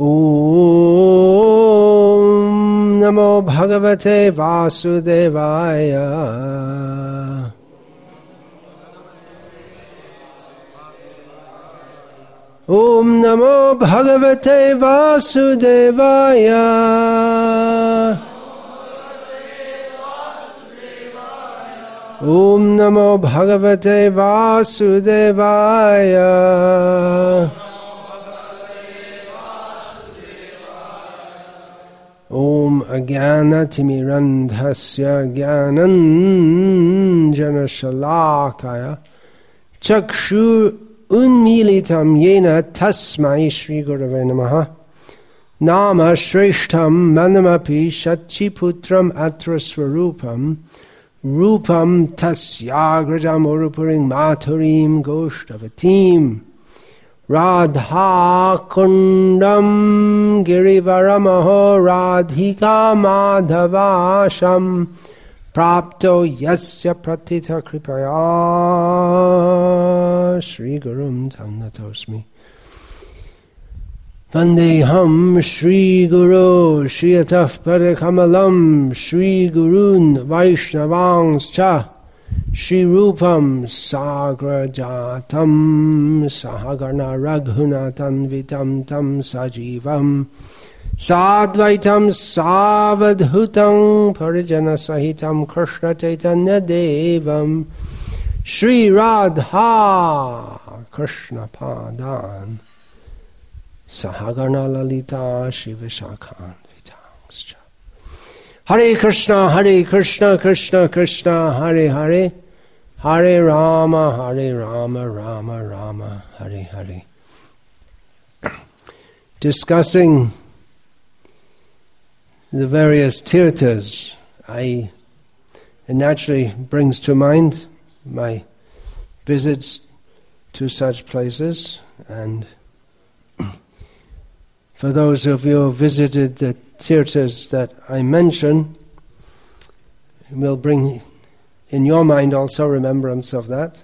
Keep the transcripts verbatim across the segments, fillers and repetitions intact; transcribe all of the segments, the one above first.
Om Namo Bhagavate Vasudevaya. Om Namo Bhagavate Vasudevaya. Om Namo Bhagavate Vasudevaya. Om Ajnana Timirandhasya Jnananjana Shalakaya Chakshur Unmilitam Yena Tasmai Shri Gurave Namaha Nama Shreshtam Manamapi Shachiputram Atra Swarupam Rupam Tasyagrajam Urupuring Maturim Goshtavatim Radha Kundam Girivaramaho Radhika Madhavasham Prapto Yasya Pratita Kripaya Shri Gurum Tamnatosmi Vandeham Shri Guru Shriyataf Padakamalam Shri Gurun Vaishnavangscha Shri Rupam Sagrajatam Sahagarna Raghunatam Vitam Tam Sajivam Sadvaitam Savadhutam Parijana Sahitam Krishna Chaitanya Devam Shri Radha Krishna Padan Sahagarna Lalita Shiva Shakhan Vitangscha. Hare Krishna, Hare Krishna, Krishna Krishna, Hare Hare, Hare Rama, Hare Rama, Rama Rama, Hare Hare. Discussing the various tirthas, I, it naturally brings to mind my visits to such places, and for those of you who have visited the tirthas that I mention, it will bring in your mind also remembrance of that,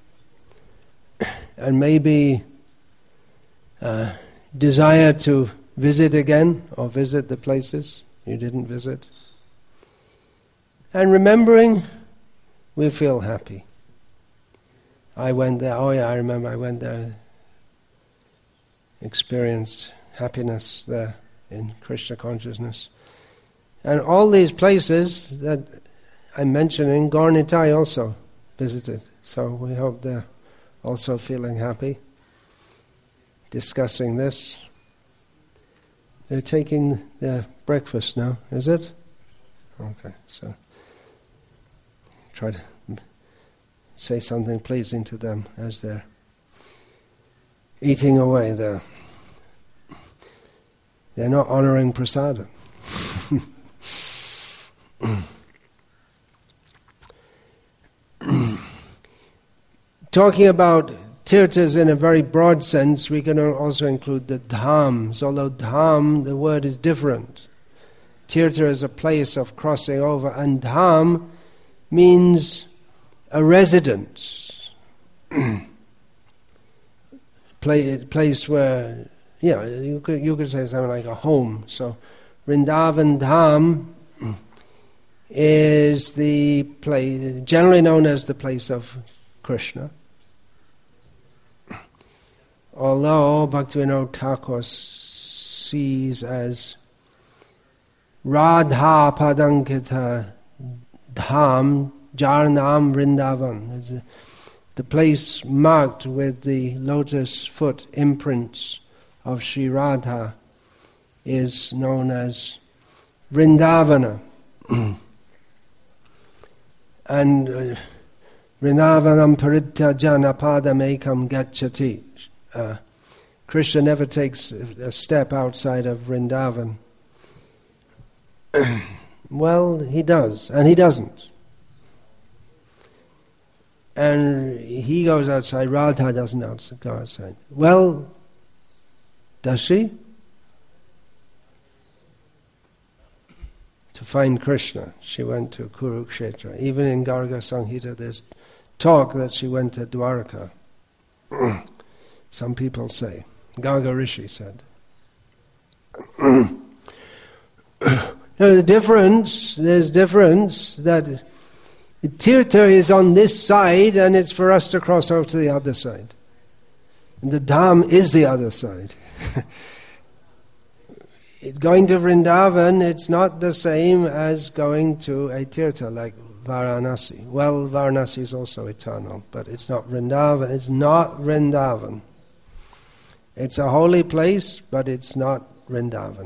and maybe uh, desire to visit again or visit the places you didn't visit. And remembering, we feel happy. I went there, oh yeah, I remember I went there, experienced happiness there in Krishna consciousness. And all these places that I'm mentioning, Gaur-Nitai also visited. So we hope they're also feeling happy, discussing this. They're taking their breakfast now, is it? Okay, so try to say something pleasing to them as they're eating away there. They're not honoring prasadam. Talking about tirthas in a very broad sense, we can also include the dhams, although dham, the word is different. Tirtha is a place of crossing over, and dham means a residence. Place where, yeah, you could you could say something like a home. So Vrindavan Dham is the place, generally known as the place of Krishna. Although Bhaktivinoda Thakur sees as Radha Padankita Dham Jarnam Vrindavan, is the place marked with the lotus foot imprints of Sri Radha, is known as Vrindavana. And uh, Vrindavanam parityaja padam ekam gacchati. Uh, Krishna never takes a step outside of Vrindavan. Well, he does, and he doesn't. And he goes outside, Radha doesn't go outside. Well, does she? To find Krishna, she went to Kurukshetra. Even in Garga Samhita, there's talk that she went to Dwarka. Some people say. Garga Rishi said. So the difference, there's difference that the tirtha is on this side and it's for us to cross over to the other side. And the dham is the other side. Going to Vrindavan, it's not the same as going to a tirtha like Varanasi. Well, Varanasi is also eternal, but it's not Vrindavan. It's not Vrindavan. It's a holy place, but it's not Vrindavan.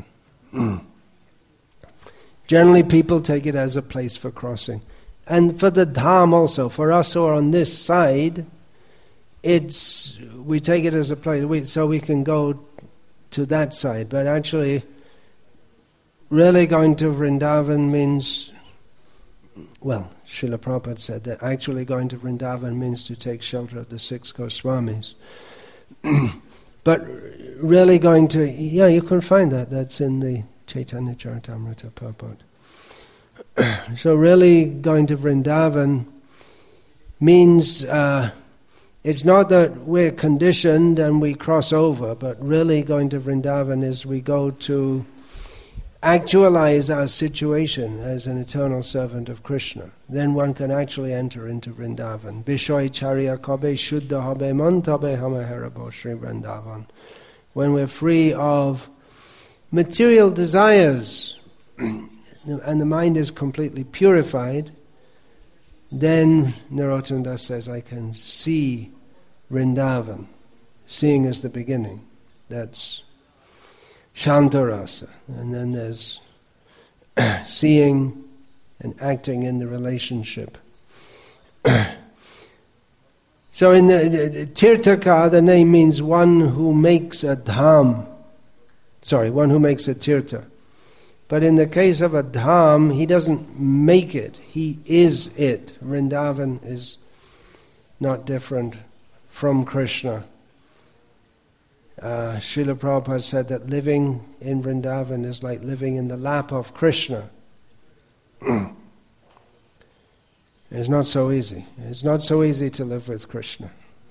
Generally, people take it as a place for crossing. And for the dham also, for us who are on this side, it's we take it as a place, we, so we can go to that side. But actually, really going to Vrindavan means, well, Srila Prabhupada said that actually going to Vrindavan means to take shelter of the six Goswamis. But really going to, yeah, you can find that, that's in the Chaitanya Charitamrita purport. So really going to Vrindavan means uh, it's not that we're conditioned and we cross over, but really going to Vrindavan is we go to actualize our situation as an eternal servant of Krishna. Then one can actually enter into Vrindavan. Bishoy charya kabe shuddha habe man tabe hame harabo Shri Vrindavan. When we're free of material desires and the mind is completely purified, then Narottam Das says, I can see Vrindavan. Seeing is the beginning. That's Shantarasa. And then there's seeing and acting in the relationship. So in the, the Tirthaka, the name means one who makes a dham. Sorry, one who makes a tirtha. But in the case of a dham, he doesn't make it, he is it. Vrindavan is not different from Krishna. Uh, Srila Prabhupada said that living in Vrindavan is like living in the lap of Krishna. It's not so easy. It's not so easy to live with Krishna.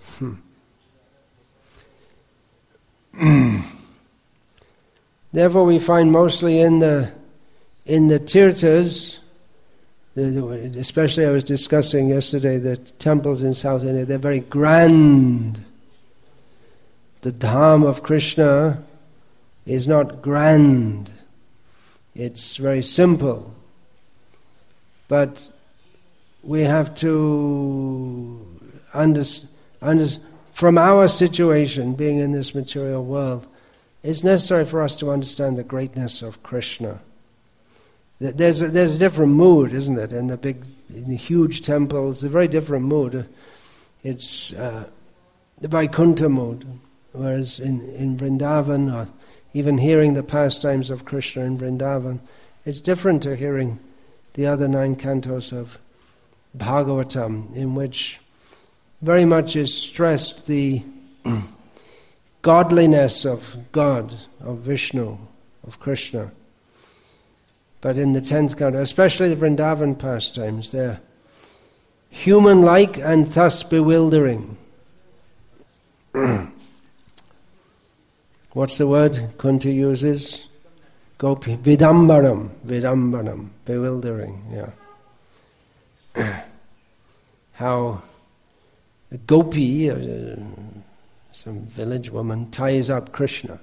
Therefore we find mostly in the in the tirthas, especially I was discussing yesterday the temples in South India, they're very grand. The dham of Krishna is not grand. It's very simple. But we have to understand, under, from our situation, being in this material world, it's necessary for us to understand the greatness of Krishna. There's a, there's a different mood, isn't it? In the big, in the huge temples, a very different mood. It's uh, the Vaikuntha mood. Whereas in, in Vrindavan, or even hearing the pastimes of Krishna in Vrindavan, it's different to hearing the other nine cantos of Bhagavatam, in which very much is stressed the godliness of God, of Vishnu, of Krishna. But in the tenth canto, especially the Vrindavan pastimes, they're human-like and thus bewildering. What's the word Kunti uses? Gopi. Vidambaram. Vidambaram. Bewildering, yeah. How a gopi, uh, some village woman, ties up Krishna.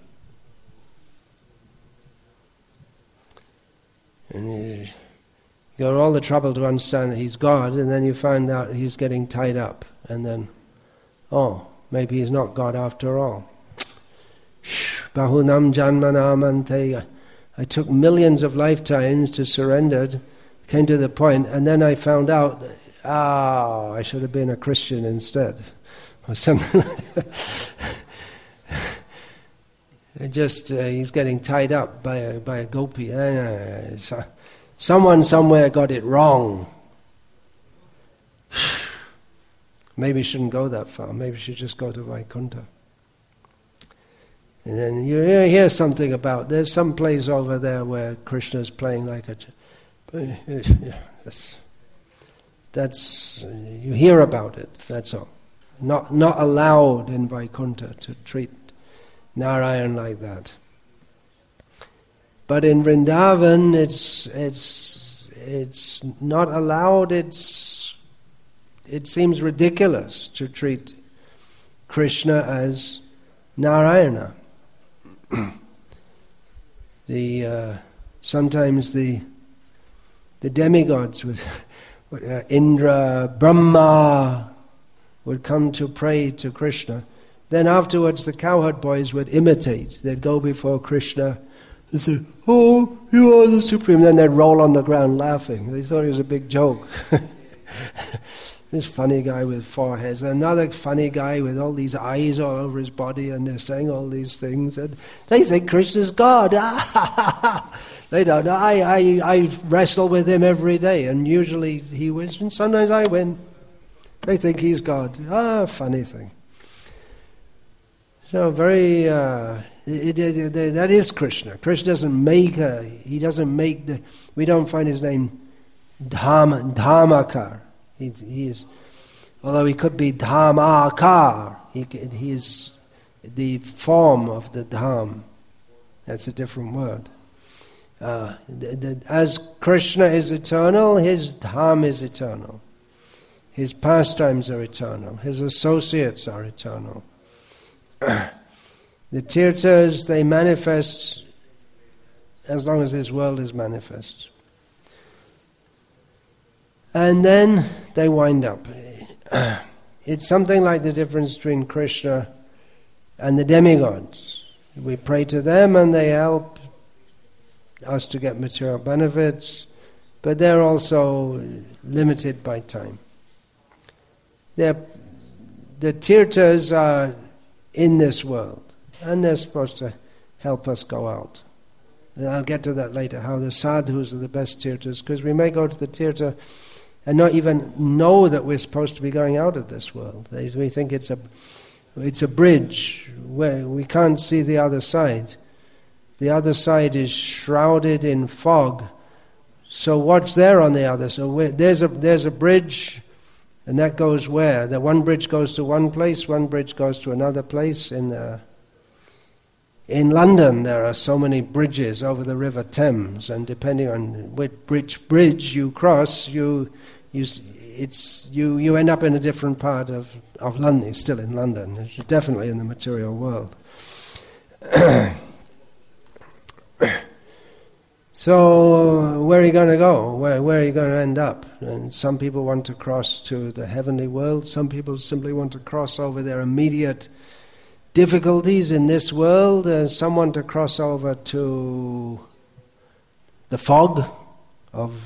And you go all the trouble to understand that he's God, and then you find out he's getting tied up. And then, oh, maybe he's not God after all. Bahunam janmanamante. I took millions of lifetimes to surrender, came to the point, and then I found out, ah, oh, I should have been a Christian instead. Or something like that. Just, uh, he's getting tied up by a, by a gopi. Uh, so someone somewhere got it wrong. Maybe you shouldn't go that far. Maybe you should just go to Vaikuntha. And then you hear something about, there's some place over there where Krishna's playing like a... Yeah, that's, that's, you hear about it, that's all. Not, not allowed in Vaikuntha to treat Narayan like that. But in Vrindavan, it's it's it's not allowed. It's it seems ridiculous to treat Krishna as Narayana. the uh, sometimes the the demigods would, uh, Indra, Brahma, would come to pray to Krishna. Then afterwards, the cowherd boys would imitate. They'd go before Krishna. They say, "Oh, you are the supreme." Then they'd roll on the ground laughing. They thought it was a big joke. This funny guy with four heads, another funny guy with all these eyes all over his body, and they're saying all these things, and they think Krishna's God. They don't know. I, I, I wrestle with him every day, and usually he wins, and sometimes I win. They think he's God. Ah, funny thing. So very, uh, it, it, it, that is Krishna. Krishna doesn't make a, he doesn't make the, we don't find his name Dham, Dharmakar. He, he is, although he could be Dharmakar, he, he is the form of the Dham. That's a different word. Uh, the, the, as Krishna is eternal, his Dham is eternal. His pastimes are eternal. His associates are eternal. The tirthas, they manifest as long as this world is manifest. And then they wind up. It's something like the difference between Krishna and the demigods. We pray to them and they help us to get material benefits, but they're also limited by time. They're, the tirthas are in this world, and they're supposed to help us go out. And I'll get to that later, how the sadhus are the best tirthas, because we may go to the tirtha and not even know that we're supposed to be going out of this world. They, we think it's a it's a bridge where we can't see the other side. The other side is shrouded in fog. So what's there on the other? So there's a there's a bridge, and that goes where? The one bridge goes to one place, one bridge goes to another place. In uh, in London, there are so many bridges over the River Thames, and depending on which bridge bridge you cross, you you it's you you end up in a different part of of London. It's still in London. It's definitely in the material world. So where are you going to go? Where, where are you going to end up? And some people want to cross to the heavenly world. Some people simply want to cross over their immediate difficulties in this world. Uh, some want to cross over to the fog of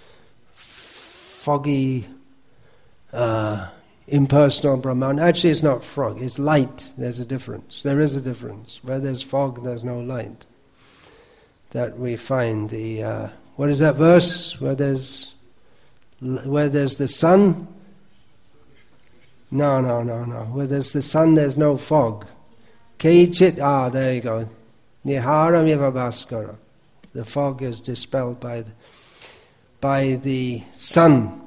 foggy, uh, impersonal Brahman. Actually, it's not fog. It's light. There's a difference. There is a difference. Where there's fog, there's no light. That we find the uh, what is that verse? Where there's where there's the sun? No, no, no, no. Where there's the sun, there's no fog. Keichit, ah, there you go. Niharam eva bhaskara. The fog is dispelled by the, by the sun.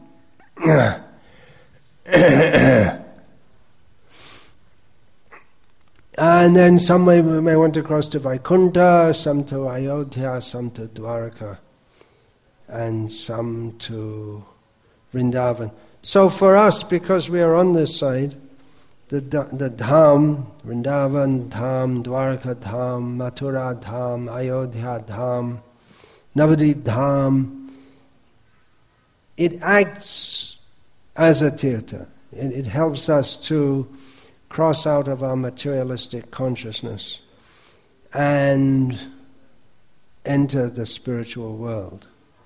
And then some may, may want to cross to Vaikuntha, some to Ayodhya, some to Dwaraka, and some to Vrindavan. So for us, because we are on this side, the the Dham, Vrindavan Dham, Dwaraka Dham, Mathura Dham, Ayodhya Dham, Navadvip Dham, it acts as a tirtha. It, it helps us to cross out of our materialistic consciousness and enter the spiritual world.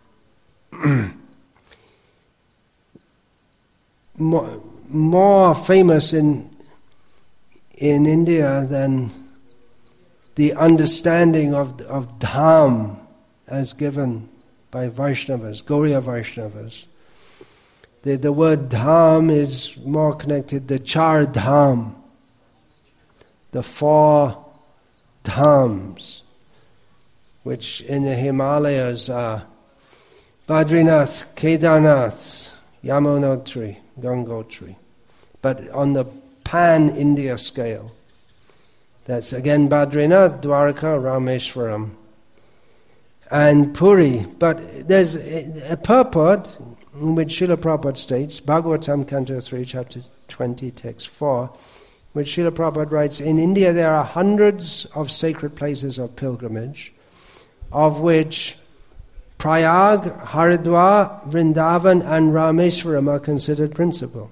more, more famous in in India than the understanding of of Dham as given by Vaishnavas, Gauriya Vaishnavas. The, the word Dham is more connected to Char Dham, the four Dhams, which in the Himalayas are Badrinath, Kedarnath, Yamunotri, Gangotri. But on the pan-India scale, that's again Badrinath, Dwaraka, Rameshwaram. and Puri. But there's a purport in which Srila Prabhupada states, Bhagavatam, Canto three, Chapter twenty, Text four, which Srila Prabhupada writes, in India there are hundreds of sacred places of pilgrimage, of which Prayag, Haridwar, Vrindavan and Rameshwaram are considered principal.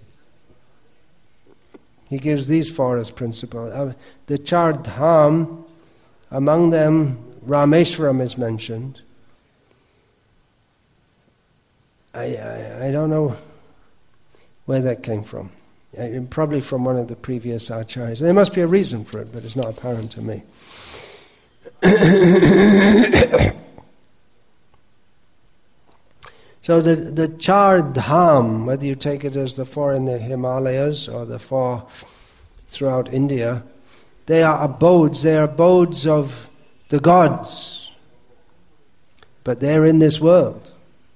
He gives these four as principal. Uh, the Char Dham, among them Rameshwaram is mentioned. I, I, I don't know where that came from. Uh, probably from one of the previous acharyas. There must be a reason for it, but it's not apparent to me. So the, the Char Dham, whether you take it as the four in the Himalayas or the four throughout India, they are abodes, they are abodes of the gods. But they're in this world.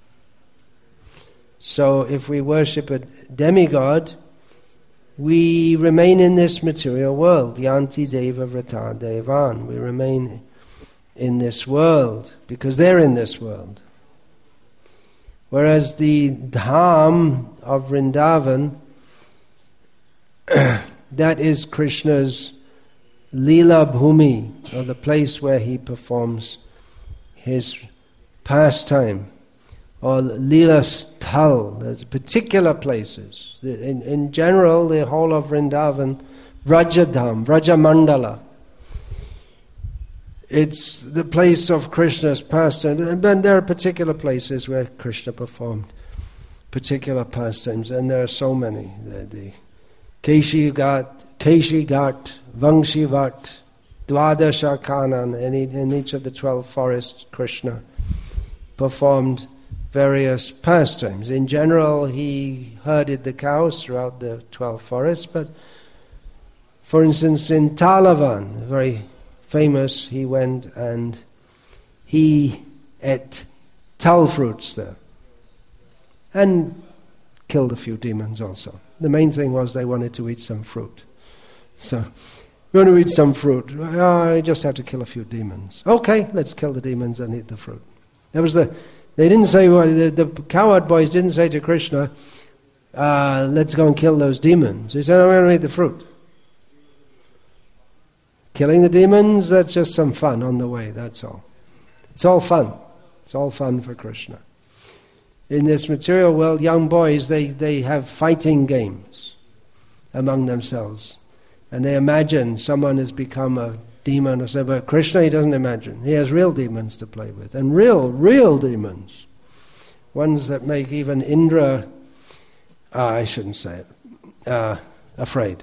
So if we worship a demigod, we remain in this material world. Yanti Deva Vrata Devan. We remain in this world because they're in this world. Whereas the Dham of Vrindavan, that is Krishna's Leela Bhumi, or the place where he performs his pastime, or Leela Sthal. There's particular places. In, in general, the whole of Vrindavan, Vrajadham, Vrajamandala, it's the place of Krishna's pastime. And there are particular places where Krishna performed particular pastimes, and there are so many. The, the Keshi Ghat, Keshi Ghat, Vangshi Vat, Dwadasha Kanan, and in each of the twelve forests, Krishna performed various pastimes. In general, he herded the cows throughout the twelve forests, but for instance, in Talavan, very famous, he went and he ate tal fruits there and killed a few demons also. The main thing was they wanted to eat some fruit. So, we want to eat some fruit. Oh, I just have to kill a few demons. Okay, let's kill the demons and eat the fruit. That was the. They didn't say, well, the, the cowherd boys didn't say to Krishna, uh, let's go and kill those demons. He said, I'm going to eat the fruit. Killing the demons, that's just some fun on the way, that's all. It's all fun. It's all fun for Krishna. In this material world, young boys, they, they have fighting games among themselves. And they imagine someone has become a demon or something. But Krishna, he doesn't imagine. He has real demons to play with. And real, real demons. Ones that make even Indra, uh, I shouldn't say it, uh, afraid.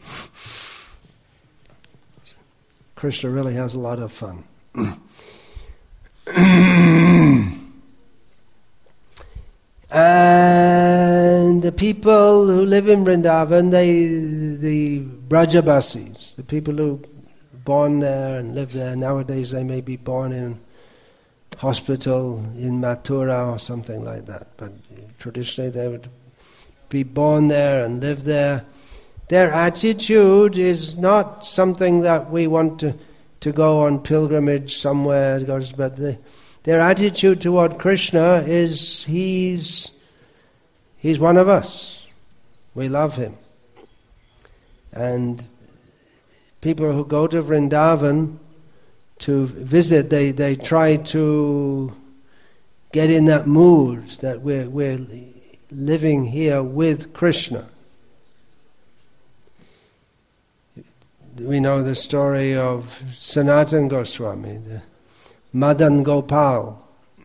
Krishna really has a lot of fun. And the people who live in Vrindavan, they, the Brajabasis, the people who are born there and live there, nowadays they may be born in hospital in Mathura or something like that, but traditionally they would be born there and live there. Their attitude is not something that we want to, to go on pilgrimage somewhere, but the, their attitude toward Krishna is he's, he's one of us. We love him. And people who go to Vrindavan to visit, they, they try to get in that mood that we're, we're living here with Krishna. We know the story of Sanatana Goswami, the Madan Gopal.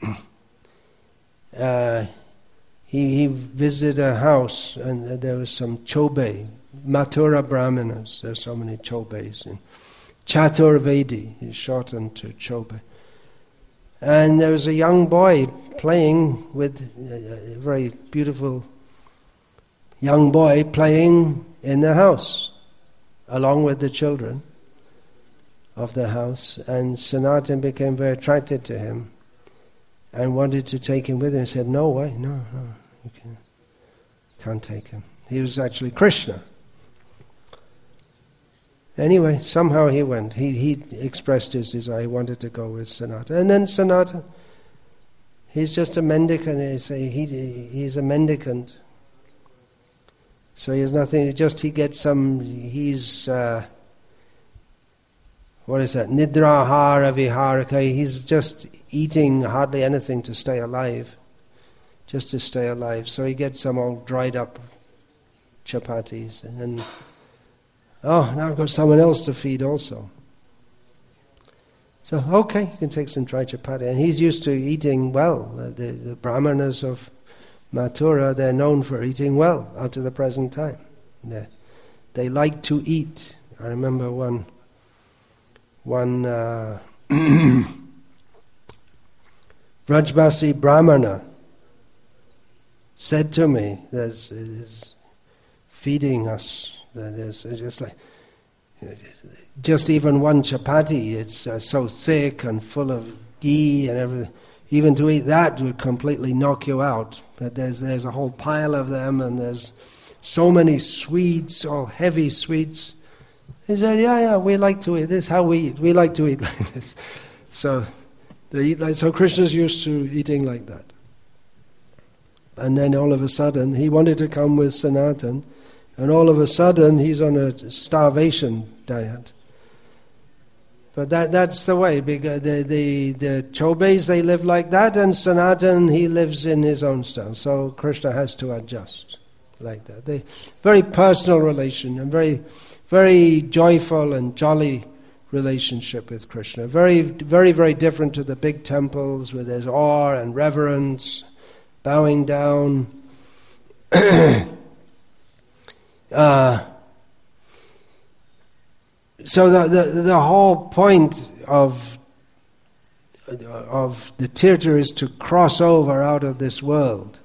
uh, he, he visited a house and there was some chobe, Mathura Brahmanas. There's so many chobes. Chaturvedi is shortened to chobe. And there was a young boy playing with, a very beautiful young boy playing in the house, along with the children of the house, and Sanatan became very attracted to him and wanted to take him with him. He said, no way, no, no, you can't, can't take him. He was actually Krishna. Anyway, somehow he went. He he expressed his desire. He wanted to go with Sanatana. And then Sanatana, he's just a mendicant. He say he he's a mendicant. So he has nothing. Just he gets some. He's uh, what is that? Nidrahara viharaka. He's just eating hardly anything to stay alive, just to stay alive. So he gets some old dried up chapatis, and then oh, now I've got someone else to feed also. So okay, you can take some dried chapati, and he's used to eating well. The, the, the brahmanas of Mathura, they're known for eating well up to the present time. They they like to eat. I remember one one uh, Vrajbasi Brahmana said to me, "There's is feeding us. That is just like just even one chapati. It's uh, so thick and full of ghee and everything. Even to eat that would completely knock you out. But there's there's a whole pile of them, and there's so many sweets, all heavy sweets." He said, "Yeah, yeah, we like to eat. This is how we eat. We like to eat like this." So they eat like so. Krishna's used to eating like that. And then all of a sudden, he wanted to come with Sanatan, and all of a sudden, he's on a starvation diet. But that that's the way, because the, the, the Chobes, they live like that, and Sanatan, he lives in his own style. So Krishna has to adjust like that. They very personal relation, and very, very joyful and jolly relationship with Krishna. Very, very, very different to the big temples where there's awe and reverence, bowing down. uh, So the, the the whole point of of the tirtha is to cross over out of this world.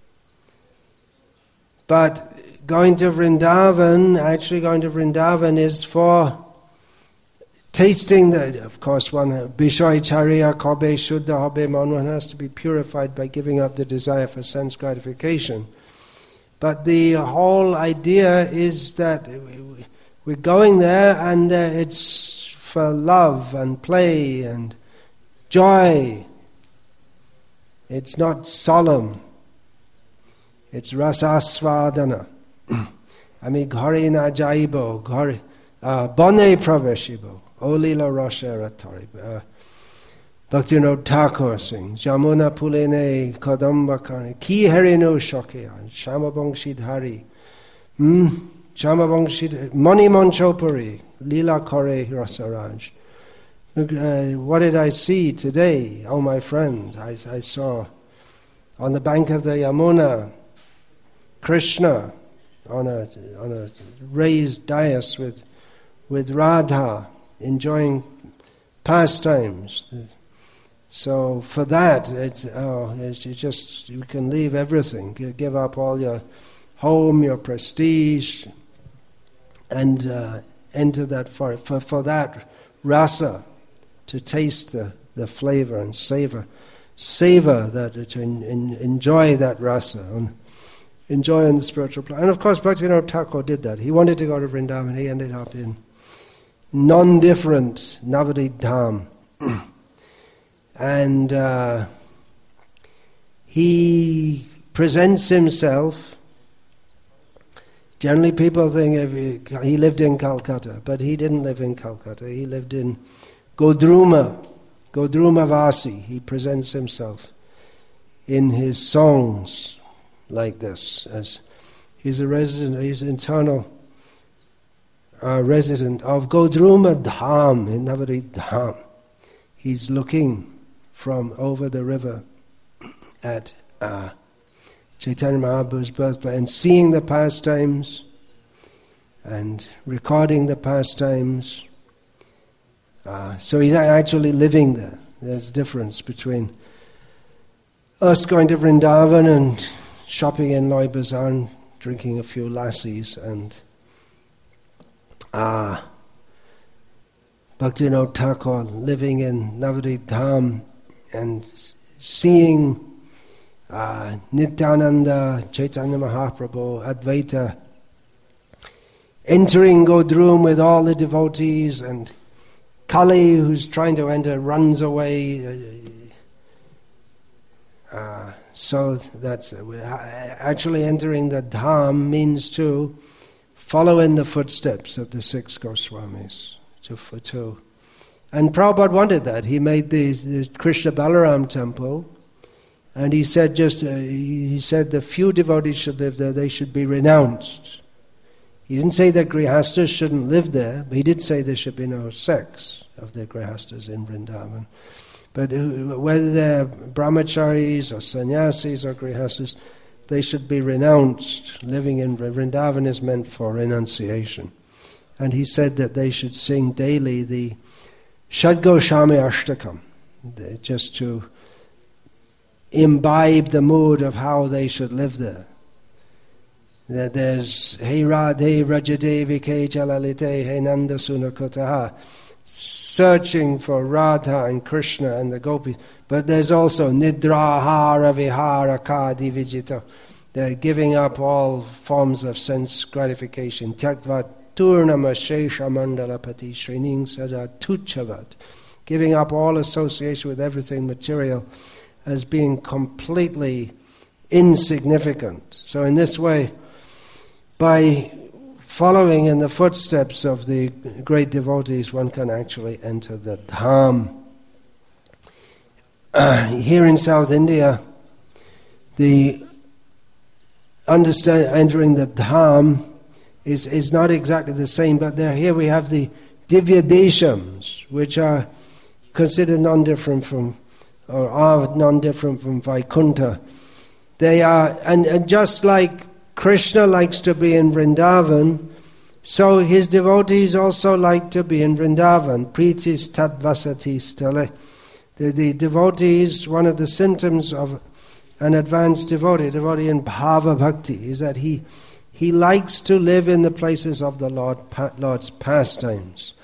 But going to Vrindavan, actually going to Vrindavan is for tasting the, of course, one Bishoy Charya Kobe Shuddha Hobe Man, one has to be purified by giving up the desire for sense gratification. But the whole idea is that we're going there, and uh, it's for love and play and joy. It's not solemn. It's rasasvadana. Ami ghari na jaibo, ghari bone praveshibo, olila roshera taribo. Bhaktivinoda Thakur sings, Jamuna pulene kadambakani, ki herino shokyan, shamabong shidhari. Hmm? Mani Manchopuri, Lila Kore Rasaraj. Uh, what did I see today? Oh, my friend, I, I saw on the bank of the Yamuna, Krishna on a on a raised dais with with Radha, enjoying pastimes. So for that, it's oh, it's you just you can leave everything, you give up all your home, your prestige, and uh, enter that for, for for that rasa, to taste the, the flavor and savor, savor that, to in, in, enjoy that rasa, and enjoy on the spiritual plane. And of course, Bhaktivinoda Thakur did that. He wanted to go to Vrindavan. He ended up in non-different Navadvip Dham, and uh, he presents himself. Generally, people think if he, he lived in Calcutta, but he didn't live in Calcutta. He lived in Godruma, Godruma Vasi. He presents himself in his songs like this, as he's a resident, he's an internal uh, resident of Godruma Dham, in Navadvip Dham. He's looking from over the river at uh, Chaitanya Mahaprabhu's birthplace, and seeing the pastimes and recording the pastimes. Uh, so he's actually living there. There's a difference between us going to Vrindavan and shopping in Loi Bazaar and drinking a few lassis, and uh, Bhaktivinoda Thakur living in Navadvip Dham and seeing Uh, Nityananda, Chaitanya Mahaprabhu, Advaita entering Godrum with all the devotees, and Kali, who's trying to enter, runs away. Uh, so that's uh, actually entering the Dham means to follow in the footsteps of the six Goswamis. To, to, and Prabhupada wanted that. He made the, the Krishna Balaram temple, and he said just uh, he said the few devotees should live there, they should be renounced. He didn't say that Grihastas shouldn't live there, but he did say there should be no sex of the Grihastas in Vrindavan. But whether they're brahmacharis or sannyasis or grihastas, they should be renounced. Living in Vrindavan is meant for renunciation. And he said that they should sing daily the Shadgoshami Ashtakam, just to imbibe the mood of how they should live there. That there's Hey Radhe Rajadevi Ke Jalalite He Nanda Sunakotaha, searching for Radha and Krishna and the gopis. But there's also Nidrahara Vihara Kadi Vijita. They're giving up all forms of sense gratification. Tyaktva Turnama Shesha Mandalapati Shrining Sada Tuchavat. Giving up all association with everything material as being completely insignificant. So in this way, by following in the footsteps of the great devotees, one can actually enter the Dham. Uh, here in South India, the understand entering the Dham is, is not exactly the same, but there here we have the Divya Deshams, which are considered non-different from, or are non-different from Vaikuntha. They are, and, and just like Krishna likes to be in Vrindavan, so his devotees also like to be in Vrindavan. Pritis tadvasati stale. The, the devotees, one of the symptoms of an advanced devotee, devotee in Bhava Bhakti, is that he he likes to live in the places of the Lord, Lord's pastimes.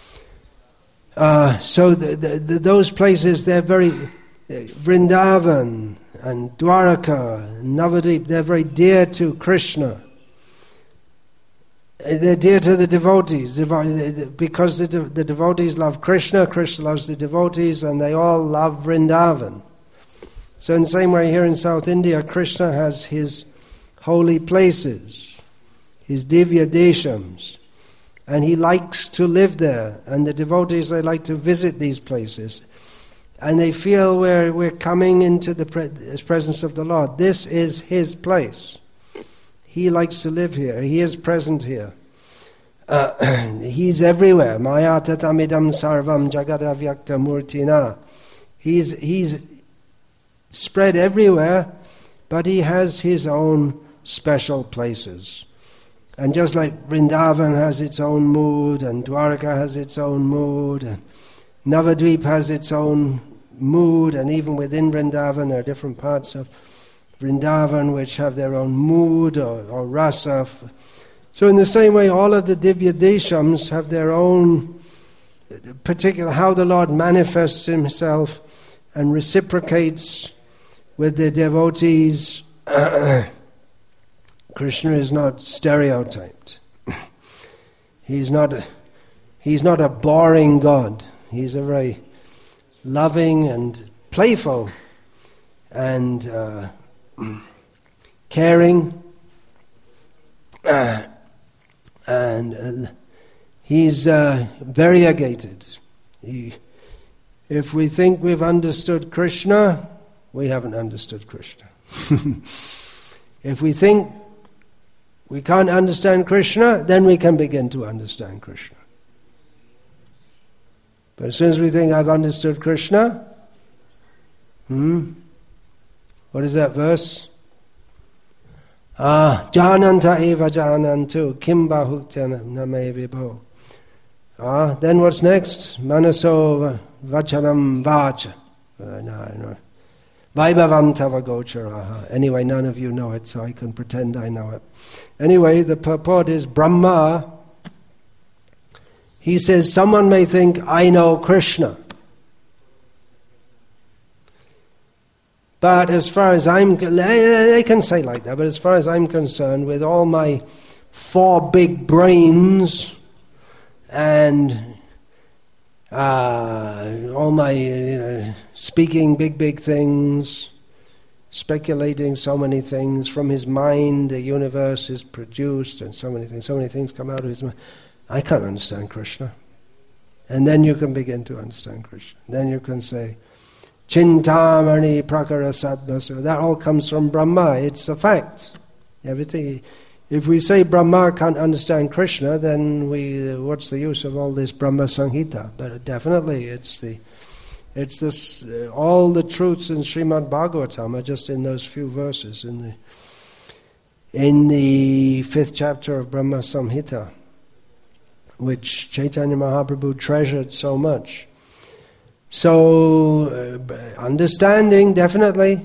Uh, so the, the, the, those places, they're very, Vrindavan and Dwaraka, Navadvip, they're very dear to Krishna. They're dear to the devotees, because the, the devotees love Krishna, Krishna loves the devotees, and they all love Vrindavan. So in the same way here in South India, Krishna has his holy places, his Divya Deshams, and he likes to live there, and the devotees, they like to visit these places. And they feel we're, we're coming into the pre- presence of the Lord. This is his place. He likes to live here. He is present here. Uh, he's everywhere. Maya tatamidam sarvam jagadavyakta murtina. He's, he's spread everywhere, but he has his own special places. And just like Vrindavan has its own mood, and Dwaraka has its own mood, and Navadvip has its own mood, and even within Vrindavan there are different parts of Vrindavan which have their own mood or, or rasa. So in the same way, all of the Divya Deshams have their own particular, how the Lord manifests himself and reciprocates with the devotees. Krishna is not stereotyped. He's not a, he's not a boring God. He's a very loving and playful and uh, caring, uh, and uh, he's uh, variegated. He, if we think we've understood Krishna, we haven't understood Krishna. If we think we can't understand Krishna, then we can begin to understand Krishna. But as soon as we think, I've understood Krishna, hmm, what is that verse? Ah, Jananta eva janantu, kim bahutya name vibho. Ah, then what's next? Manaso vachanam vacha. Uh, no, no. Vaibhavam tava gocharaha. Anyway, none of you know it, so I can pretend I know it. Anyway, the purport is Brahma. He says, someone may think, I know Krishna. But as far as I'm, they can say like that, but as far as I'm concerned, with all my four big brains and uh, all my you know, speaking big, big things, speculating so many things. From his mind, the universe is produced, and so many things, so many things come out of his mind. I can't understand Krishna. And then you can begin to understand Krishna. Then you can say, Chintamani prakara sadvasu. That all comes from Brahma. It's a fact. Everything. If we say Brahma can't understand Krishna, then we what's the use of all this Brahma Samhita? But definitely, it's the it's this uh, all the truths in Srimad Bhagavatam are just in those few verses in the in the fifth chapter of Brahma Samhita, which Chaitanya Mahaprabhu treasured so much. So, uh, understanding, definitely.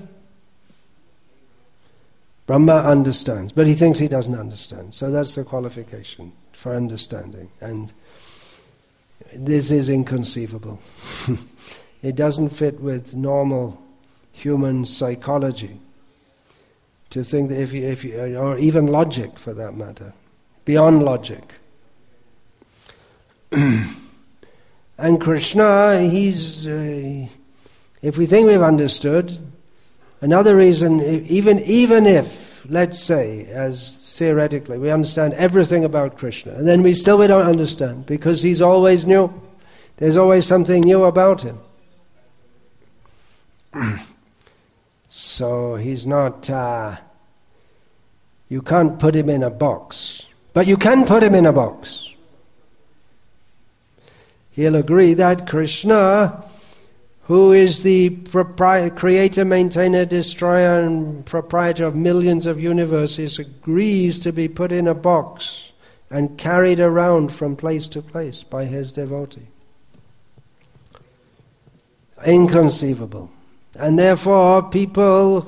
Brahma understands, but he thinks he doesn't understand. So that's the qualification for understanding. And this is inconceivable. It doesn't fit with normal human psychology to think that if you, if you, or even logic for that matter, beyond logic. And Krishna, he's, uh, if we think we've understood, another reason, even even if, let's say, as theoretically, we understand everything about Krishna, and then we still we don't understand, because he's always new. There's always something new about him. So he's not, uh, you can't put him in a box, but you can put him in a box. He'll agree that Krishna, who is the propri- creator, maintainer, destroyer, and proprietor of millions of universes, agrees to be put in a box and carried around from place to place by his devotee. Inconceivable. And therefore, people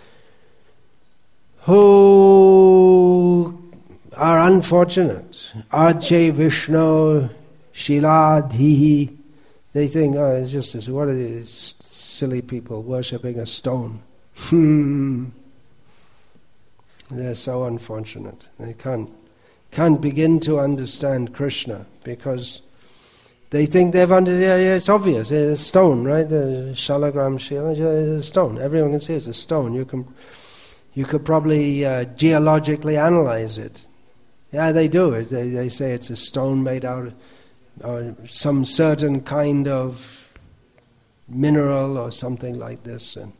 who are unfortunate, Arche Vishnu Shiladhihi, they think, oh, it's just this, what are these silly people worshipping a stone? Hmm. They're so unfortunate. They can't can't begin to understand Krishna because they think they've under. Yeah, yeah, it's obvious. It's a stone, right? The Shalagram Shila is a stone. Everyone can see it's a stone. You can you could probably uh, geologically analyze it. Yeah, they do it. They they say it's a stone made out of or some certain kind of mineral or something like this. And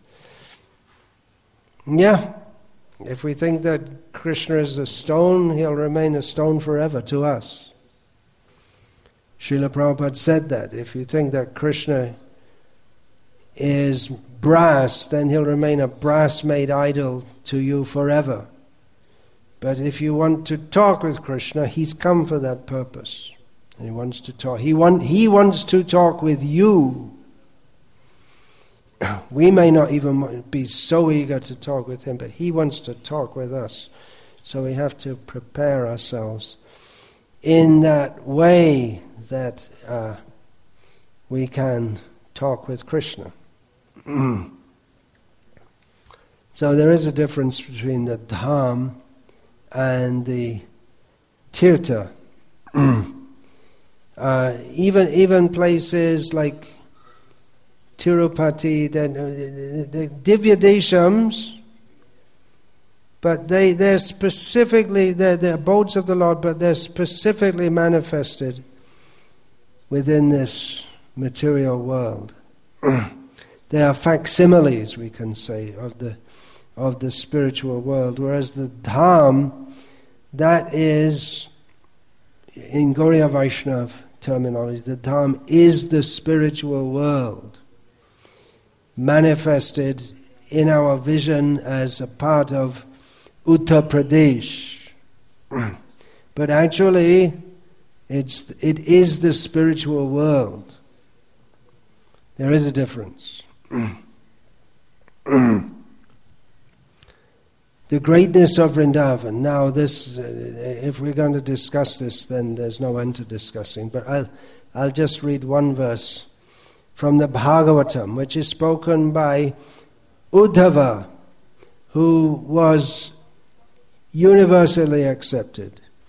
yeah, if we think that Krishna is a stone, he'll remain a stone forever to us. Srila Prabhupada said that. If you think that Krishna is brass, then he'll remain a brass-made idol to you forever. But if you want to talk with Krishna, he's come for that purpose. And he wants to talk. He want, he wants to talk with you. We may not even be so eager to talk with him, but he wants to talk with us. So we have to prepare ourselves in that way that uh, we can talk with Krishna. So there is a difference between the dham and the tirtha. Uh, even even places like Tirupati, then uh, the Divya Deshams, but they they're specifically they're the abodes of the Lord, but they're specifically manifested within this material world. They are facsimiles, we can say, of the of the spiritual world, whereas the dham, that is, in Gauriya Vaishnava terminology, the dham is the spiritual world, manifested in our vision as a part of Uttar Pradesh. But actually, it's it is the spiritual world. There is a difference. The greatness of Vrindavan. Now, this, uh, if we're going to discuss this, then there's no end to discussing. But I'll, I'll just read one verse from the Bhagavatam, which is spoken by Uddhava, who was universally accepted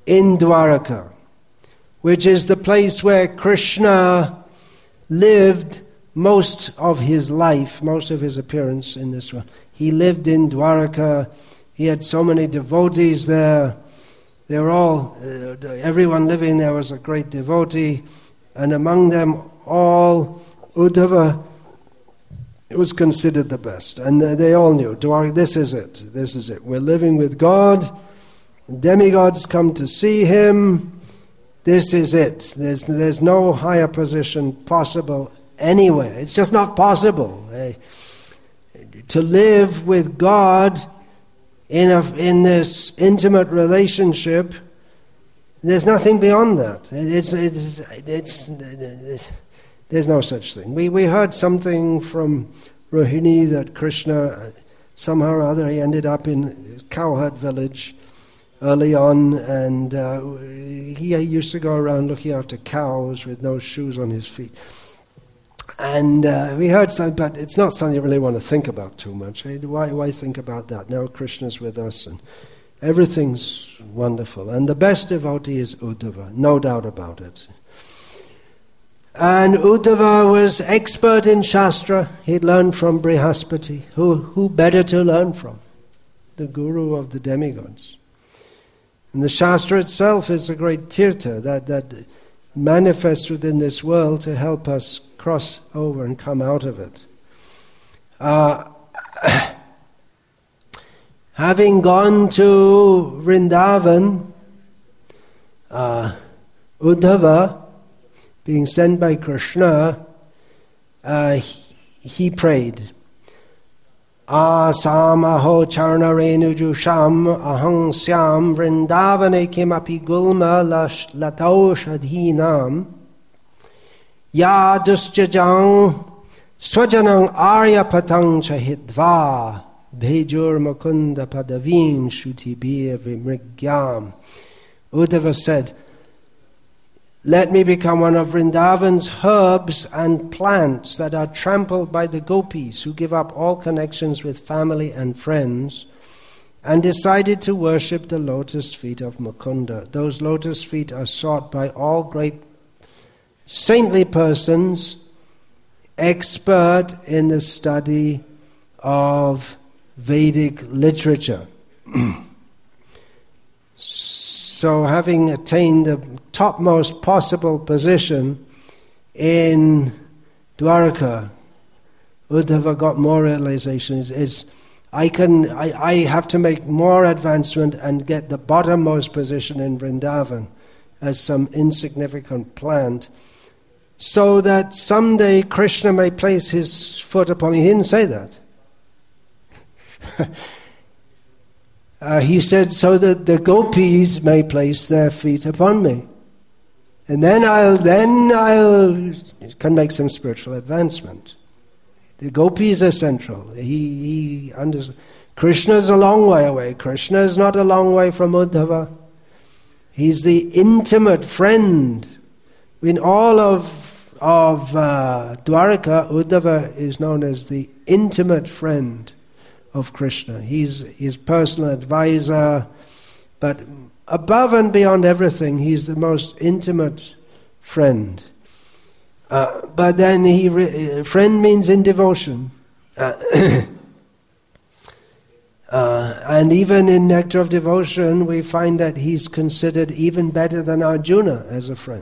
in Dwaraka, which is the place where Krishna lived most of his life, most of his appearance in this world. He lived in Dwaraka. He had so many devotees there. They were all, uh, everyone living there was a great devotee, and among them all, Uddhava was considered the best. And they all knew, Dwaraka, this is it, this is it. We're living with God. Demigods come to see him. This is it. There's, there's no higher position possible anywhere. It's just not possible. Eh? To live with God in a, in this intimate relationship, there's nothing beyond that. It's, it's, it's, it's, there's no such thing. We we heard something from Rohini that Krishna, somehow or other, he ended up in cowherd village early on, and uh, he used to go around looking after cows with no shoes on his feet. And uh, we heard something, but it's not something you really want to think about too much. Why, why think about that? Now Krishna's with us, and everything's wonderful. And the best devotee is Uddhava, no doubt about it. And Uddhava was expert in Shastra. He'd learned from Brihaspati. Who, who better to learn from? The guru of the demigods. And the Shastra itself is a great tirtha that, that manifests within this world to help us cross over and come out of it. Uh, having gone to Vrindavan, uh, Uddhava, being sent by Krishna, uh, he, he prayed, Asam aho charna renujusham ahang syam vrindavane kimapi gulma lataushadhinam ya dusjajang swajanang arya patang chahidva bhejur mukunda padavin shutibir vimrigyam. Uddhava said, let me become one of Vrindavan's herbs and plants that are trampled by the gopis who give up all connections with family and friends and decided to worship the lotus feet of Mukunda. Those lotus feet are sought by all great saintly persons, expert in the study of Vedic literature. So having attained the topmost possible position in Dwaraka, Uddhava got more realization. Is, is I can I, I have to make more advancement and get the bottommost position in Vrindavan as some insignificant plant, so that someday Krishna may place his foot upon me. He didn't say that. Uh, he said, so that the gopis may place their feet upon me. And then I'll then I'll can make some spiritual advancement. The gopis are central. He, he under, Krishna's a long way away. Krishna is not a long way from Uddhava. He's the intimate friend. In all of, of uh, Dwaraka, Uddhava is known as the intimate friend of Krishna. He's his personal advisor, but above and beyond everything, he's the most intimate friend. Uh, but then he, re- friend means in devotion. Uh, uh, and even in Nectar of Devotion, we find that he's considered even better than Arjuna as a friend.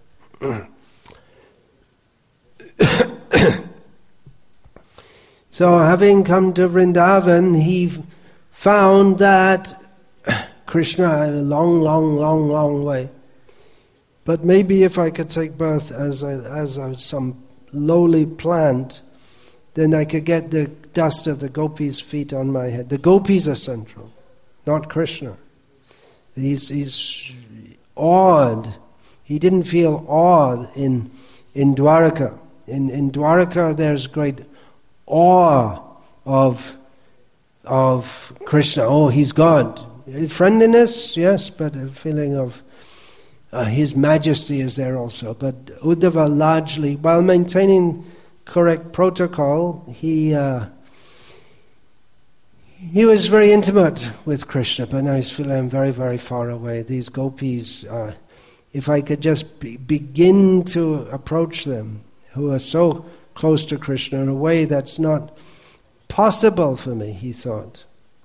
So having come to Vrindavan, he found that Krishna had a long, long, long, long way. But maybe if I could take birth as a, as a, some lowly plant, then I could get the dust of the gopis' feet on my head. The gopis are central, not Krishna. He's, he's awed. He didn't feel awed in, in Dwaraka. In, in Dwaraka there's great awe of, of Krishna. Oh, he's God. Friendliness, yes, but a feeling of uh, his majesty is there also. But Uddhava largely, while maintaining correct protocol, he uh, he was very intimate with Krishna, but now he's feeling very, very far away. These gopis, uh, if I could just be, begin to approach them, who are so close to Krishna in a way that's not possible for me, he thought,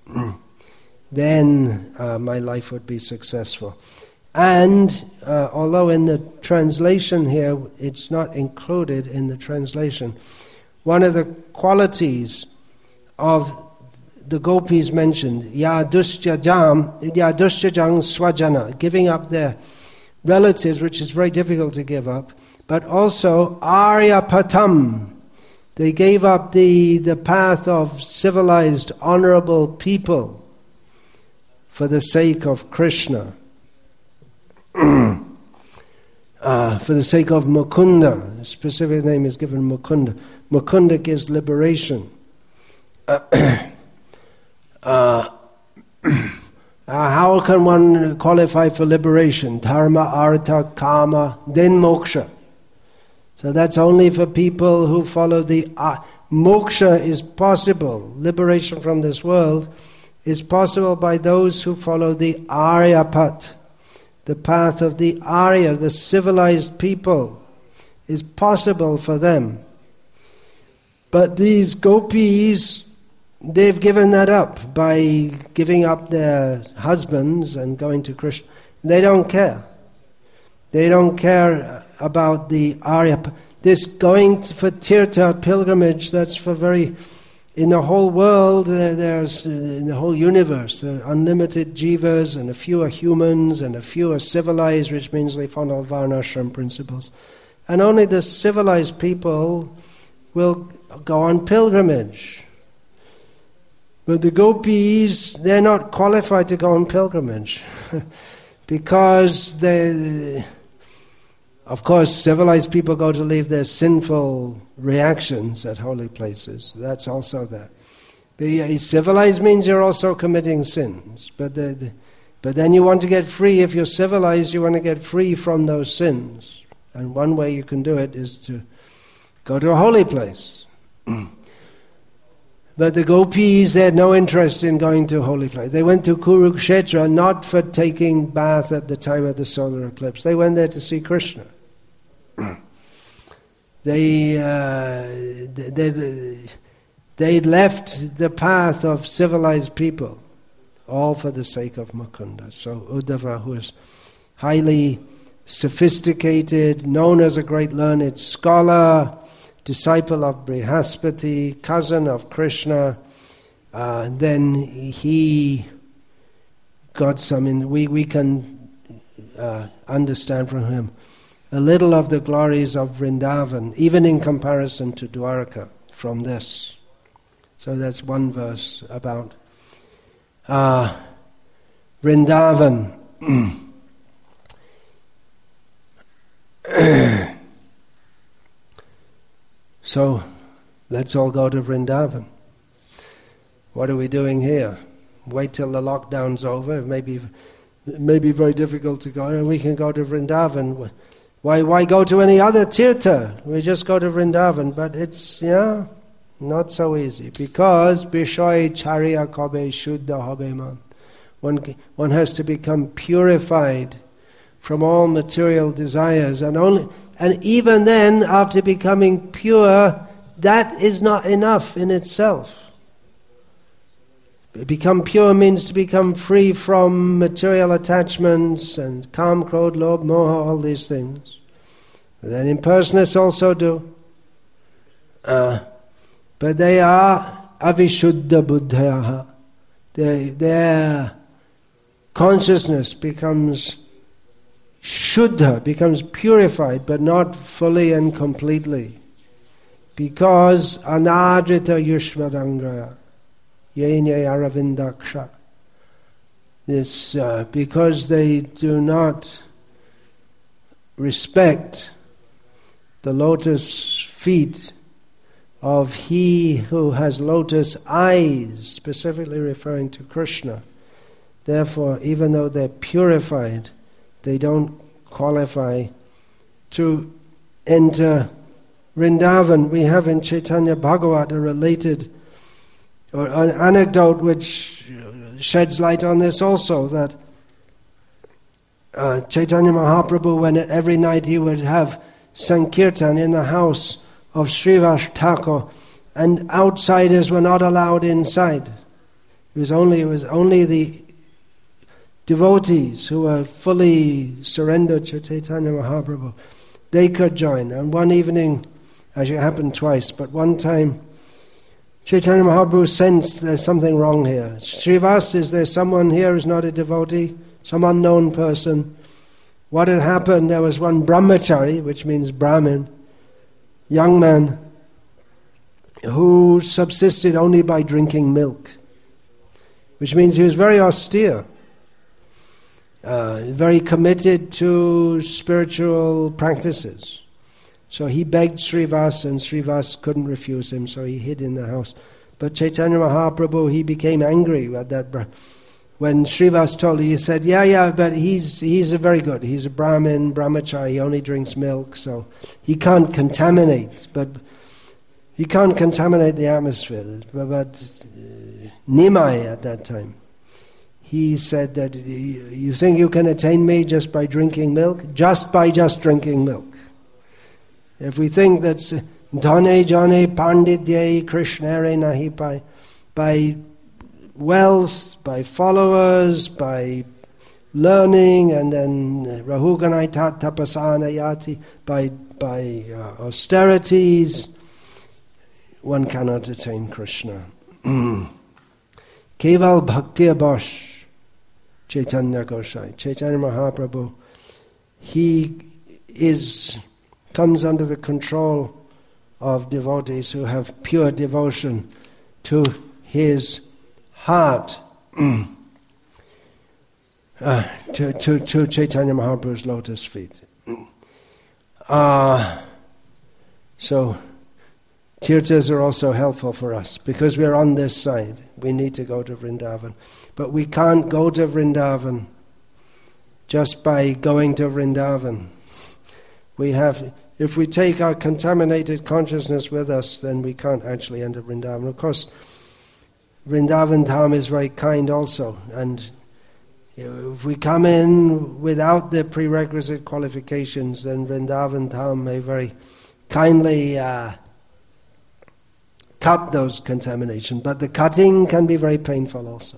then uh, my life would be successful. And uh, although in the translation here, it's not included in the translation, one of the qualities of the gopis mentioned, yadushjajam, yadushjajang swajana, giving up their relatives, which is very difficult to give up, but also aryapatam, they gave up the, the path of civilized, honorable people for the sake of Krishna, uh, for the sake of Mukunda. A specific name is given Mukunda. Mukunda gives liberation. Uh, uh, how can one qualify for liberation? Dharma, artha, kama, then moksha. So that's only for people who follow the... Uh, moksha is possible. Liberation from this world is possible by those who follow the Aryapat, the path of the Arya, the civilized people, is possible for them. But these gopis, they've given that up by giving up their husbands and going to Krishna. They don't care. They don't care about the Arya. This going for tirtha, pilgrimage, that's for very... In the whole world, there's, in the whole universe, there are unlimited jivas, and a few are humans, and a few are civilized, which means they follow varnashram principles. And only the civilized people will go on pilgrimage. But the gopis, they're not qualified to go on pilgrimage. Because they... Of course, civilized people go to leave their sinful reactions at holy places. That's also there. But yeah, civilized means you're also committing sins. But the, the, but then you want to get free. If you're civilized, you want to get free from those sins. And one way you can do it is to go to a holy place. But the gopis, they had no interest in going to a holy place. They went to Kurukshetra not for taking bath at the time of the solar eclipse. They went there to see Krishna. They, uh, they, they left the path of civilized people, all for the sake of Mukunda. So Uddhava, who is highly sophisticated, known as a great learned scholar, disciple of Brihaspati, cousin of Krishna, uh, then he got some, in, we, we can uh, understand from him a little of the glories of Vrindavan, even in comparison to Dwarka, from this. So that's one verse about uh, Vrindavan. So let's all go to Vrindavan. What are we doing here? Wait till the lockdown's over. Maybe it may be very difficult to go, and we can go to Vrindavan. Why, why go to any other tirtha? We just go to Vrindavan. But it's, yeah, not so easy. Because Bishoy Charya Kobe Shuddha Hobe Man. One, one has to become purified from all material desires. And only, and even then, after becoming pure, that is not enough in itself. Become pure means to become free from material attachments and kam, krodh, lobh, moha, all these things. But then impersonalists also do. Uh, but they are avishuddha buddhayaha. Their, their consciousness becomes shuddha, becomes purified, but not fully and completely. Because anadrita yushvadangraya. Yenye Aravindaksha. This, uh, because they do not respect the lotus feet of he who has lotus eyes, specifically referring to Krishna. Therefore, even though they're purified, they don't qualify to enter Vrindavan. We have in Chaitanya Bhagavata related or an anecdote which sheds light on this also, that uh, Chaitanya Mahaprabhu, when every night he would have Sankirtan in the house of Srivas Thakur, and outsiders were not allowed inside. It was only it was only the devotees who were fully surrendered to Chaitanya Mahaprabhu. They could join. And one evening, actually it happened twice, but one time Chaitanya Mahaprabhu sensed there's something wrong here. Srivas, is there someone here who's not a devotee? Some unknown person? What had happened, there was one brahmachari, which means Brahmin, young man, who subsisted only by drinking milk, which means he was very austere, uh, very committed to spiritual practices. So he begged Srivas, and Srivas couldn't refuse him, so he hid in the house. But Chaitanya Mahaprabhu, he became angry at that. Bra- when Srivas told him, he said, yeah, yeah, but he's he's a very good. He's a Brahmin, brahmachari, he only drinks milk, so he can't contaminate. But he can't contaminate the atmosphere. But, but uh, Nimai at that time, he said that, you think you can attain me just by drinking milk? Just by just drinking milk. If we think that dhane jane panditye krishnare nahi by, by wealth, by followers, by learning, and then rahuganai tat tapasana yati, by, by uh, austerities, one cannot attain Krishna. Keval bhakti abosh, Chaitanya Gosai, Chaitanya Mahaprabhu, he is... comes under the control of devotees who have pure devotion to his heart, uh, to, to, to Chaitanya Mahaprabhu's lotus feet. Uh, so, tirthas are also helpful for us, because we're on this side. We need to go to Vrindavan. But we can't go to Vrindavan just by going to Vrindavan. We have... If we take our contaminated consciousness with us, then we can't actually enter Vrindavan. Of course, Vrindavan Dham is very kind also, and you know, if we come in without the prerequisite qualifications, then Vrindavan Dham may very kindly uh, cut those contaminations. But the cutting can be very painful also.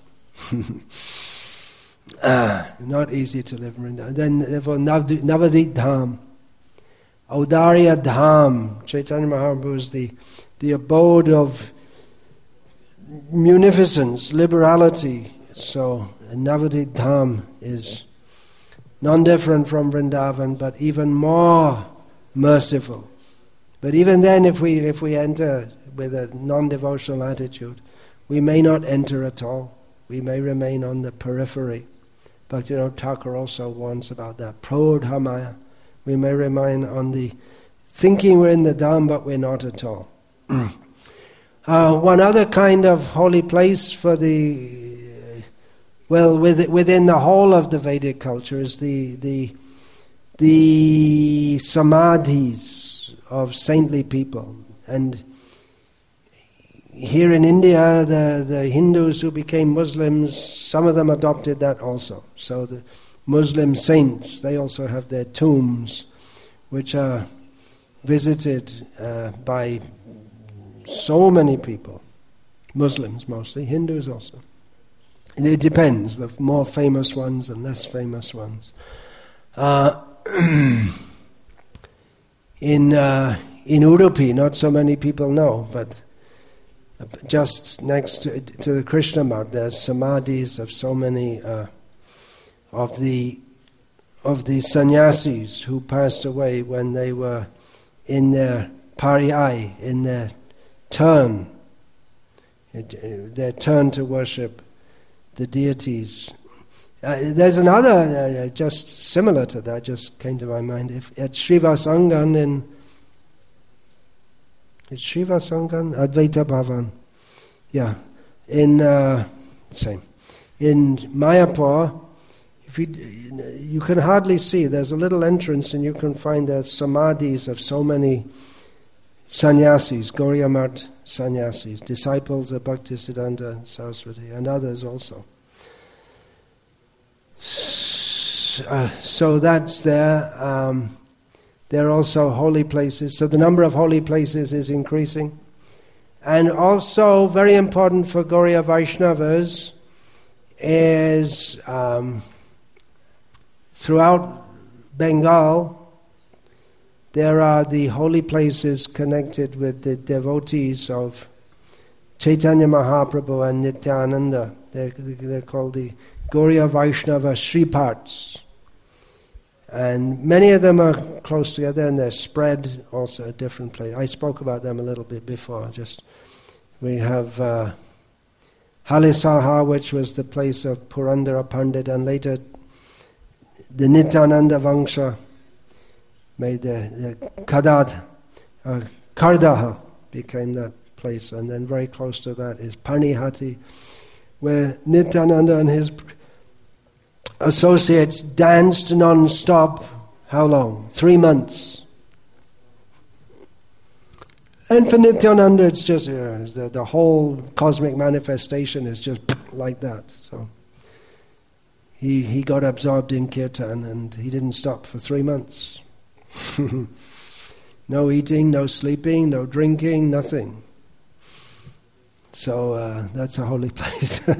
uh, not easy to live in Vrindavan. Then, therefore, Navadvip Dham. Audarya Dham, Chaitanya Mahaprabhu is the, the abode of munificence, liberality. So Navadvip Dham is non-different from Vrindavan, but even more merciful. But even then, if we if we enter with a non-devotional attitude, we may not enter at all. We may remain on the periphery. But you know, Thakur also warns about that. Prodhamaya. We may remain on the thinking we're in the Dham, but we're not at all. uh, one other kind of holy place for the, well, within the whole of the Vedic culture is the the the samadhis of saintly people. And here in India, the, the Hindus who became Muslims, some of them adopted that also. So the Muslim saints, they also have their tombs, which are visited uh, by so many people, Muslims mostly, Hindus also. And it depends, the more famous ones and less famous ones. Uh, in uh, in Udupi, not so many people know, but just next to, to the Krishna Marg, there's samadhis of so many uh, of the of the sannyasis who passed away when they were in their pariyai, in their turn, their turn to worship the deities. Uh, there's another, uh, just similar to that, just came to my mind. If at Srivasangan in, it's Srivasangan? Advaita Bhavan. Yeah. In, uh, same. In Mayapur, if you, you can hardly see, there's a little entrance and you can find the samadhis of so many sannyasis, Gauriya Math sannyasis, disciples of Bhaktisiddhanta Saraswati, and others also. Uh, so that's there. Um, there are also holy places. So the number of holy places is increasing. And also, very important for Gauriya Vaishnavas is um, throughout Bengal, there are the holy places connected with the devotees of Chaitanya Mahaprabhu and Nityananda. They're, they're called the Gauriya Vaishnava Shripats. And many of them are close together and they're spread also at different places. I spoke about them a little bit before. Just we have uh, Halisaha, which was the place of Purandara Pandit, and later the Nityananda Vangsha made the, the Kadad, uh, Kardaha became that place. And then very close to that is Panihati, where Nityananda and his associates danced non-stop. How long? Three months. And for Nityananda, it's just, you know, the, the whole cosmic manifestation is just like that. So he he got absorbed in kirtan and he didn't stop for three months. No eating, no sleeping, no drinking, nothing. So uh, that's a holy place.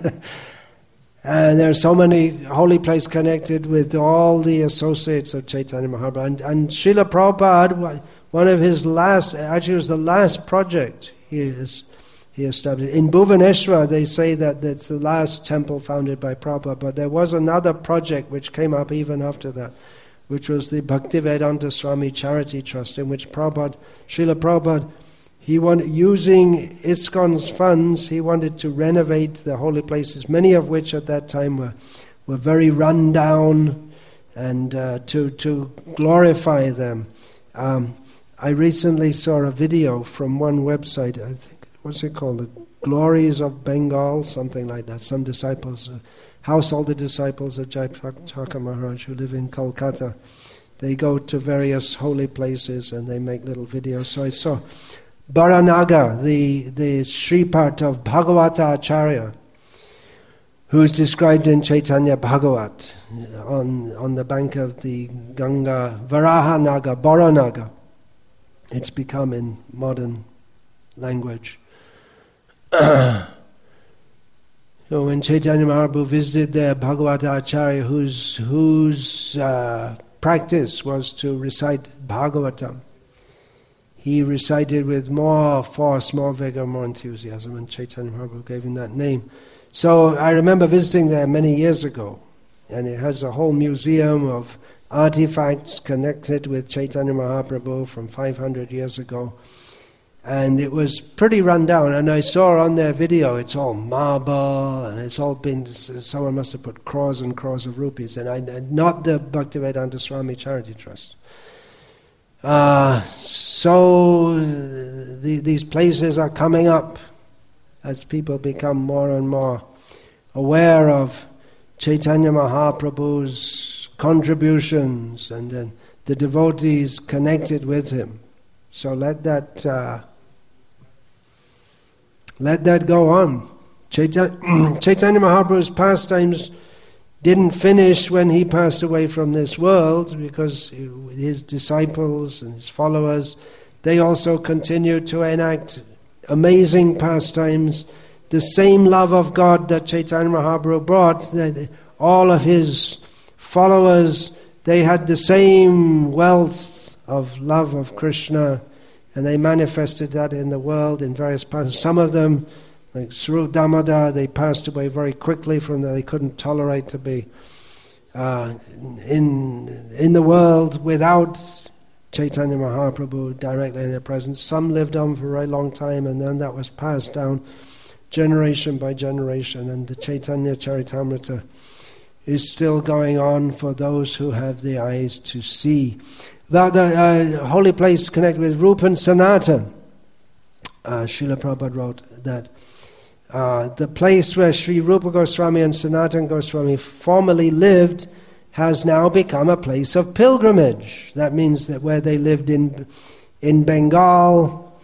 And there are so many holy places connected with all the associates of Chaitanya Mahaprabhu. And, and Srila Prabhupada, one of his last, actually it was the last project he, is, he established. In Bhuvaneshwar, they say that that's the last temple founded by Prabhupada, but there was another project which came up even after that, which was the Bhaktivedanta Swami Charity Trust, in which Prabhupada, Srila Prabhupada, he wanted, using ISKCON's funds, he wanted to renovate the holy places, many of which at that time were, were very run down, and uh, to, to glorify them. Um, I recently saw a video from one website, I think, what's it called? The Glories of Bengal, something like that. Some disciples, uh, householder disciples of Jayapataka Maharaj who live in Kolkata, they go to various holy places and they make little videos. So I saw Baranaga, the, the Shripat of Bhagavata Acharya, who is described in Chaitanya Bhagavat, on, on the bank of the Ganga, Varahanaga, Baranaga. It's become in modern language. So when Chaitanya Mahaprabhu visited there, Bhagavata Acharya, whose, whose uh, practice was to recite Bhagavatam, he recited with more force, more vigor, more enthusiasm, and Chaitanya Mahaprabhu gave him that name. So I remember visiting there many years ago, and it has a whole museum of artifacts connected with Chaitanya Mahaprabhu from five hundred years ago. And it was pretty run down, and I saw on their video it's all marble, and it's all been, someone must have put crores and crores of rupees, and I, not the Bhaktivedanta Swami Charity Trust. Uh, so the, these places are coming up as people become more and more aware of Chaitanya Mahaprabhu's contributions and then the devotees connected with him. So let that uh, let that go on. Chaitanya, Chaitanya Mahaprabhu's pastimes didn't finish when he passed away from this world, because his disciples and his followers, they also continued to enact amazing pastimes. The same love of God that Chaitanya Mahaprabhu brought, that all of his followers, they had the same wealth of love of Krishna, and they manifested that in the world in various parts. Some of them, like Swarup Damodar, they passed away very quickly from that. They couldn't tolerate to be uh, in in the world without Chaitanya Mahaprabhu directly in their presence. Some lived on for a very long time, and then that was passed down generation by generation. And the Chaitanya Charitamrita is still going on for those who have the eyes to see. About the uh, holy place connected with Rupa and Sanatan, uh, Srila Prabhupada wrote that uh, the place where Sri Rupa Goswami and Sanatan Goswami formerly lived has now become a place of pilgrimage. That means that where they lived in in Bengal,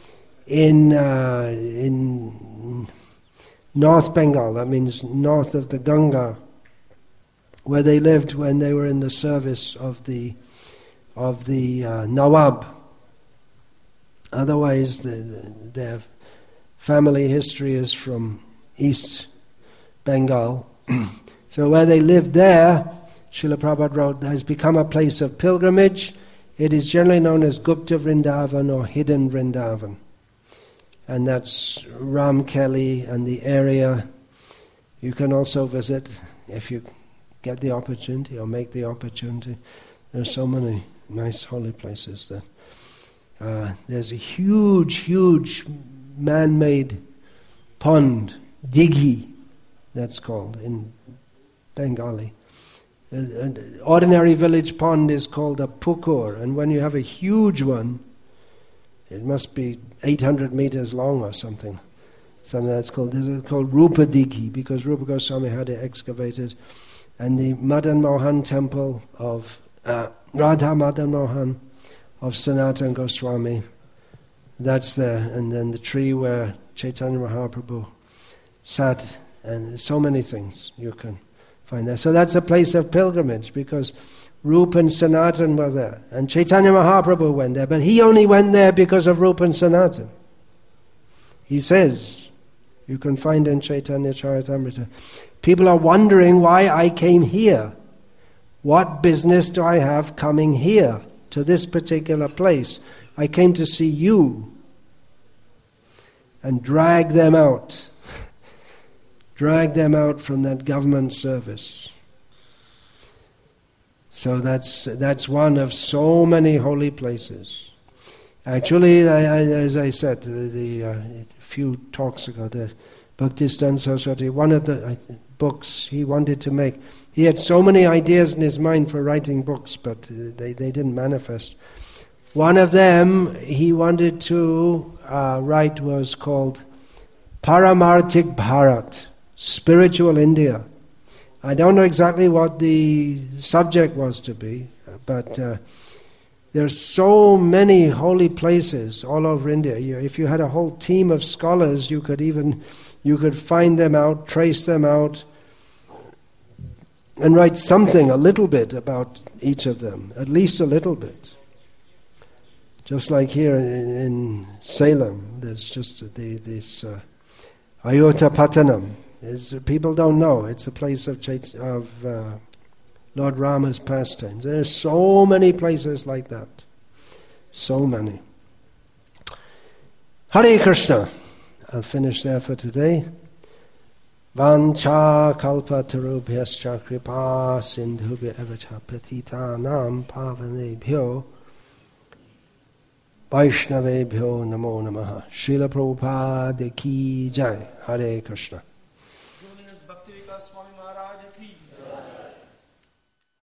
in uh, in North Bengal, that means north of the Ganga, where they lived when they were in the service of the of the uh, Nawab. Otherwise, the, the, their family history is from East Bengal. So where they lived there, Srila Prabhupada wrote, has become a place of pilgrimage. It is generally known as Gupta Vrindavan or Hidden Vrindavan. And that's Ram Kelly and the area. You can also visit if you get the opportunity or make the opportunity. There's so many nice holy places there. Uh, there's a huge, huge man-made pond, dighi, that's called in Bengali. An ordinary village pond is called a pukur, and when you have a huge one, it must be eight hundred meters long or something. Something that's called, this is called Rupa Dighi, because Rupa Goswami had it excavated. And the Madan Mohan temple of uh, Radha Madan Mohan of Sanatana Goswami, that's there. And then the tree where Chaitanya Mahaprabhu sat, and so many things you can find there. So that's a place of pilgrimage, because Rupa and Sanatan were there, and Chaitanya Mahaprabhu went there, but he only went there because of Rupa and Sanatan. He says, you can find in Chaitanya Charitamrita, people are wondering why I came here. What business do I have coming here to this particular place? I came to see you and drag them out. Drag them out from that government service. So that's that's one of so many holy places. Actually, I, I, as I said, the, the uh, a few talks ago, the Bhaktisiddhanta Saraswati, one of the uh, books he wanted to make, he had so many ideas in his mind for writing books, but uh, they, they didn't manifest. One of them he wanted to uh, write was called Paramarthik Bharat, Spiritual India. I don't know exactly what the subject was to be, but uh, there's so many holy places all over India. You, if you had a whole team of scholars, you could even you could find them out, trace them out, and write something, a little bit about each of them, at least a little bit. Just like here in, in Salem, there's just the, this uh, Ayodhya Patanam. Is, people don't know. It's a place of, Chait- of uh, Lord Rama's pastimes. There are so many places like that. So many. Hare Krishna. I'll finish there for today. Vancha kalpa tarubhyascha kripa sindhubhya evacha patitanam pavanebhyo Vaishnavebhyo namo namaha. Srila Prabhupada ki jai. Hare Krishna. Swami Maharaj ki.